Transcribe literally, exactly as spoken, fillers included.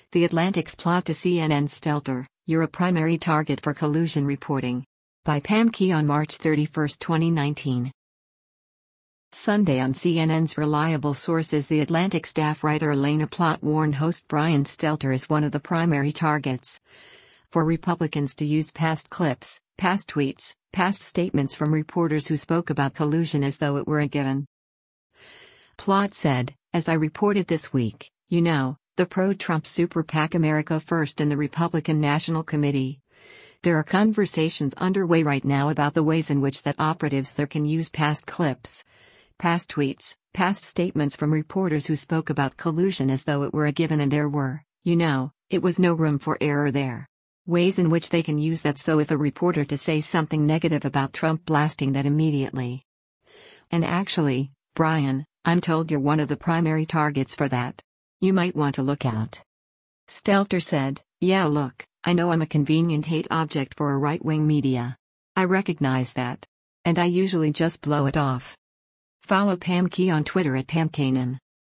The Atlantic's plot to C N N's Stelter, You're a Primary Target for Collusion Reporting. By Pam Key on March thirty-first, twenty nineteen. Sunday on C N N's reliable sources, The Atlantic staff writer Elena Plott warned host Brian Stelter is one of the primary targets for Republicans to use past clips, past tweets, past statements from reporters who spoke about collusion as though it were a given. Plott said, "As I reported this week, you know, the pro-Trump super PAC America First and the Republican National Committee. There are conversations underway right now about the ways in which that operatives there can use past clips, past tweets, past statements from reporters who spoke about collusion as though it were a given, and there were, you know, it was no room for error there. Ways in which they can use that, so if a reporter to say something negative about Trump, blasting that immediately. And actually, Brian, I'm told you're one of the primary targets for that. You might want to look out." Stelter said, "Yeah, look, I know I'm a convenient hate object for a right-wing media. I recognize that. And I usually just blow it off." Follow Pam Key on Twitter at Pam Kanan.